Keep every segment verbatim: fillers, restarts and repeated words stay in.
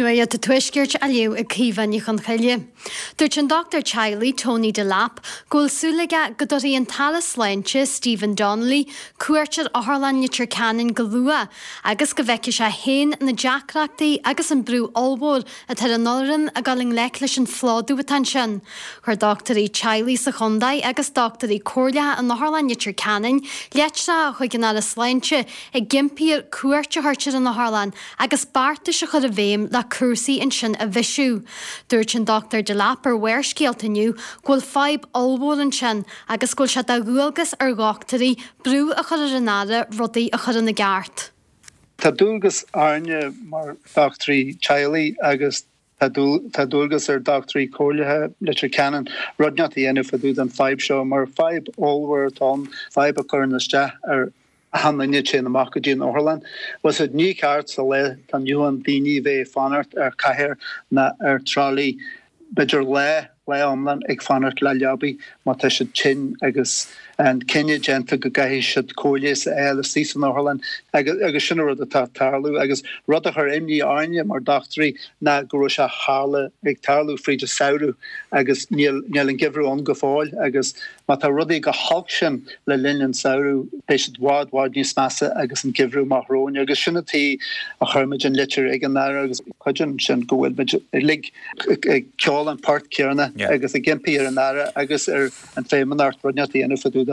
Nuair a tuisgirt a liw y cífan i'ch an chaile. Dúirt an Doctor Chiley, Tony DeLapp, gúil súlaige go dtí an talas leintse Stephen Donnelly, cuairtear Orlan Nitir Canan galua, agus go bheice se héin na Jackrachtaí agus an brú olbór a tar an noran a galing leiclis an fládú atan sin. Chur Doctorí Chiley sa chundaí agus Doctorí Corlia an Orlan Nitir Canan, leat se a chuig an alas leintse ag gimpíar cuairte hartir an Orlan agus barta se chud a bhéim le cursaí in sin a bhisú. Dúirt an Doctor DeLapp ar bhair scéaltaniu gúil fáib olbór an sin agus gúil se dagúilgus ar gáchtarí brú a chur an ára rudaí a chur na gceart. Tá dúlgus airne mar Doctorí Chiley agus tá dúlgus ar Doctorí Corlia Nitir Canan rudneat í enú faú an fáib seo mar fáib olbór tón fáib a chur naiste ar hanna nitse na Macadín Orlan was it new cards a le tan Johan Dini ve fanart ar caher na ar trolley bidger le le omlan ag fanart le lobby ma te chin agus and Kenya gentle go gahi should coolies el season Orlan agus agus sinna rud a tarlu agus rud a her imni arnia mar doctory na grosha harle ag tarlu frida sauru agus niel niel givru on gofol agus ma ta rudi go hoction le linen sauru patient ward ward news massa agus an givru mahron agus sinna ti a hermage litter ag an there agus kujin sin go with lig kol and part kirna agus a gimpi an there agus er an femin art rudnati and faduda.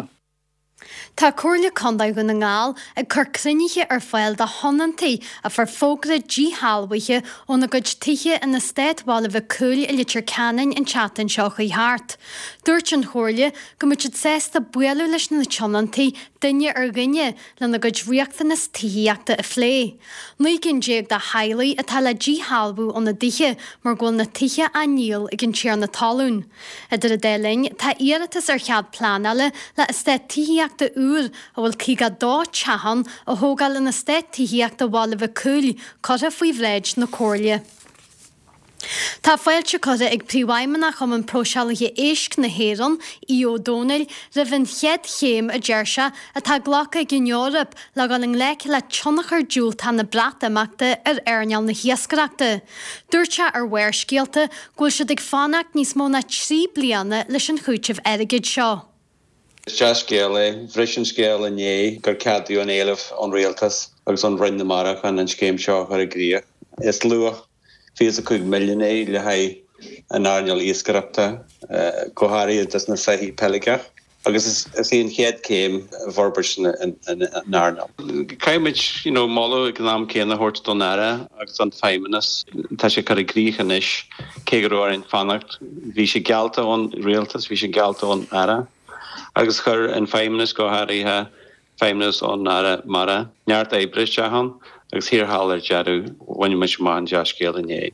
Tá Corlia condaigh go na ngáil ag chur cruinithe ar fáil de honantaí a far fógra dí halmhaithe ó na gud tithe in na stéadhála bheith cúil i litir canan in chatan seo chuí thart. Dúirt an Chorlia go muid sésta bualú leis na tionantaí duine ar gine le na gud riachtanas tííachta a phlé. Nuaigh gin déag de hailaí atá le dí halbú ó na dithe mar ghfuil na tithe a níl ag an tíar na talún. Idir a déling tá iarratas ar chead plánala le istéad tííachta úr a bhfuil cíga dá tehan a thógáil in na stéad tííachta bhála bheith cúil coda faoi bhréid na Corlia. Tá fáilte coda ag príomhhaimmenach am an prósealaithe éisc na héran í O'Donnell ribhann chead chéim a deirse atá ghlacha ag in Eorop le galing leic le tionachar dúil tá na brat amachta ar airneall na hiascareachta. Dúirte ar bhair scéalta gúil siad ag fánacht níos mó na trí bliana leis an chúitimh airgid seo. Jas scéala, bhrisin scéala né gur cadú an éileh an réaltas agus an bhrein na marach an an scéim seo ar a gríoch. Is luach fís a chuig millioné le haid an airneall iascareachta cóthaí is na saithí peligach agus is íon chéad céim bhorbeis an airneall. Caiimiid, you know, mála ag nám céanna thuirt don aire agus an feiminas tá sé car a gríochan is cé gur áiríonn fannacht. Bhí sé gealta ón réaltas, bhí sé gealta ón aire. Agus chur an feiminas go háirithe feiminas ón aire mara. Neart éibris tehan agus hir hálar dearú bhaine muid má an deas céala né.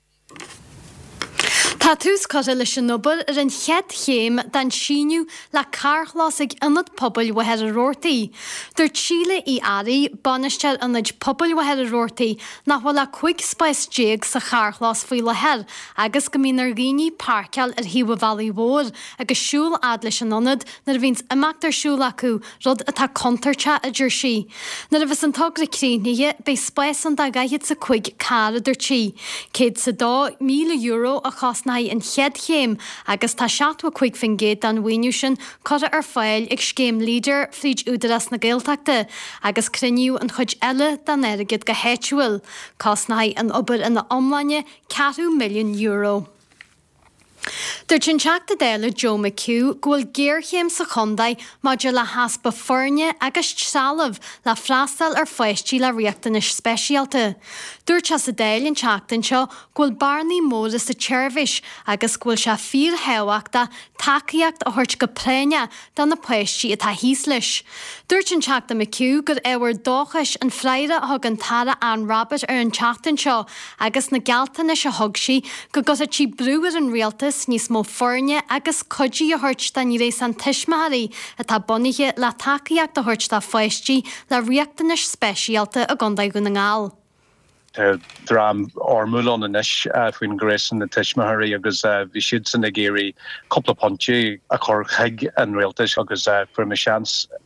Tá tús coda leis an nobar ar an chead chéim den síniu le carchlás ag inad pobl wahead a rórtaí. Dúirt Síle í Airí banisteir inad pobl wahead a rórtaí nach bhfuil le chuig spáis déag sa carchlás faoi lehead agus go mín ar gíní parceal ar Hiwa Valley Mhór agus siúl ad leis an inad nar bhíns imeachtar siúl acu rud atá contarte a dúirsí. Nar a bheits an togra críneige bei spáis an dagaiad sa chuig cara dúirtí. Céad sa dá míle euro a chasna in chead chéim agus tá seatha chuig fin géad an bhainiú sin coda ar fáil ag scéim líder fríd údaras na Gaeltachta agus criniú an chuid eile den airgid go héitiúil. Cosnaí an obair in na omlainne ceathrú milliún euro. Dúirt sin teachta déile Joe McHugh ghfuil géarchéim sa chundaí maidir le haspa foirne agus trealamh le freastal ar foiistí le riachtanis speisialta. Dúirt sa déil an teachtain seo ghfuil barnaí móra sa tseirbhis agus ghfuil se fíor heabhachta tacaíocht a thuirt go préine don na poistí atá híos leis. Dúirt an teachta McHugh gur éhar dóchais an freire thug an tara an Rabbit ar an teachtain seo agus na Gealtanis a thug si go gotha tí brúar an rialtas níos mó foirne agus codí a thuirt den ní rééis an tiismaí atá bunithe le tacaíocht a thuirt tá foiistí le riachtanis speisialta a gandaigh go na ngáil. Dram ormúil an inis faoin grésan na tiismathirí agus bhí siad san na géirí coppla ponti a chur chuig an réaltas agus fuair me seans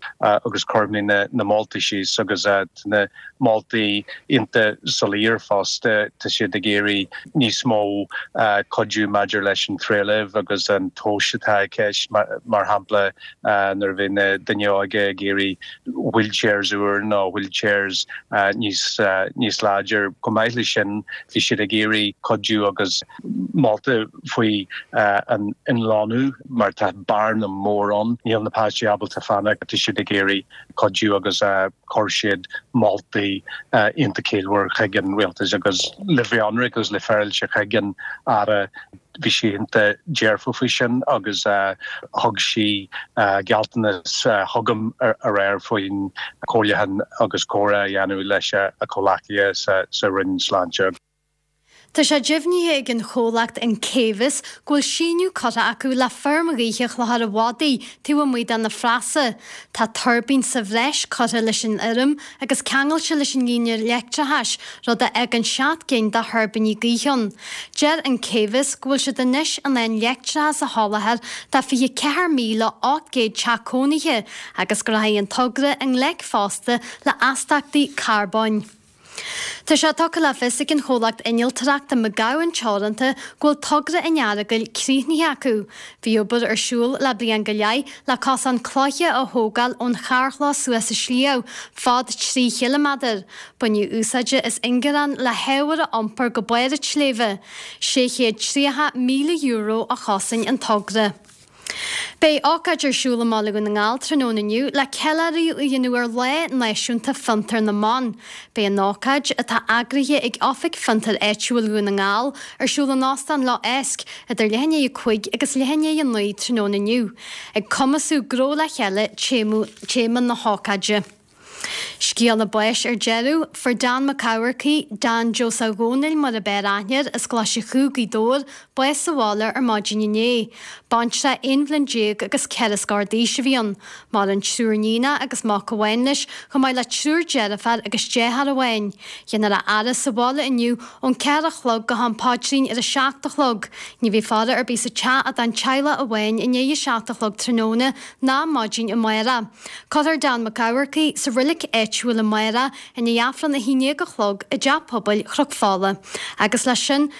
agus cormní na Malta síos agus na Maltaí inte solíir fast te si de géirí níos mó codú maidir leis an tréileh agus an tóisitá ceis mar hapla nar bhín danne aige géirí wheelchairs uair ná wheelchairs níos níos láidir go maithli sin bhí si a géirí codú agus Malta faoi an láú mar tá barn am mórón níl na páistí abal tá fanna te si a géirí codú agus corsiad Maltaí inta céadhar chuigean rialtas agus le bhíonra agus le fearil se chuigean ara bhí si inta dearfa sin agus thug si gealtanas thugam ar réir faoin cólaithan agus córa dhéanú leis a Chomhlaachtaí sa rinn sláinte. Tá sé dibhníthe ag an chomhlacht an céhas ghfuil síniú cotta acu le fermaríe chluthar a bhádaí tú muid an na frasa. Tá turbín sa bhreis cotta leis an irim agus ceangail se leis an gíine leictretheis rud a ag an seat géin de thurbaní gíon. Deir an céhas ghfuil se de níis an ein leictretheas a hálathir tá fi ceithre míle ágéad teacónaithe agus go raibh an tugra an leic fásta le asteachtaí carbáin. Tá sé tucha le fisic an chomhlacht inneal tarachta me gahan teoranta ghfuil tugra inearagail críthnaí acu. Bhí obair arsúil le bliain go leith le cos an chlóithe a thógáil ón charchlá suas a slíomh fád trí chilometr. Buniu úsáide is ingeran le heabhar a iompar go buir a tléimhe, sé chéad tríocha míle euro a chasain an tugra. Bei ácaidir siúla mála go na ngáil trónaniu le ceilearí u dhéanúar le náisiúnta fantar na man. Bei an ácaid atá agrithe ag ofic fantar éitiúil go na ngáil ar siúla nástan lá esc idir lehanne i chuig agus lehanne i nuí trónaniu. Ag cumasú gró le cheile chéman na hácaide. Scial na buis ar jeú for Dan McCowarty, Dan Josagónil mar a beráneir is gláise chuúgaí dór buis sa bhála ar mádíine. Bantre inblandéag agus celascardí se bhíon, mar an trúrnína agus má gohhainis go mai le trúr jearafar agus déhar a bhain. Dhéanar a aras sa bhála inniu ón ceir a chlog go han pádrín ar a seaachta chlog. Ní bhí fáda ar bí sa te a dan teile a bhain in é seaachta chlog tróna ná mádín i maira. Cotar Dan McCowarty sa rilik éitiúil a maira in i afran na híine go chlog i deap pobl chrog fála. Agus lei sin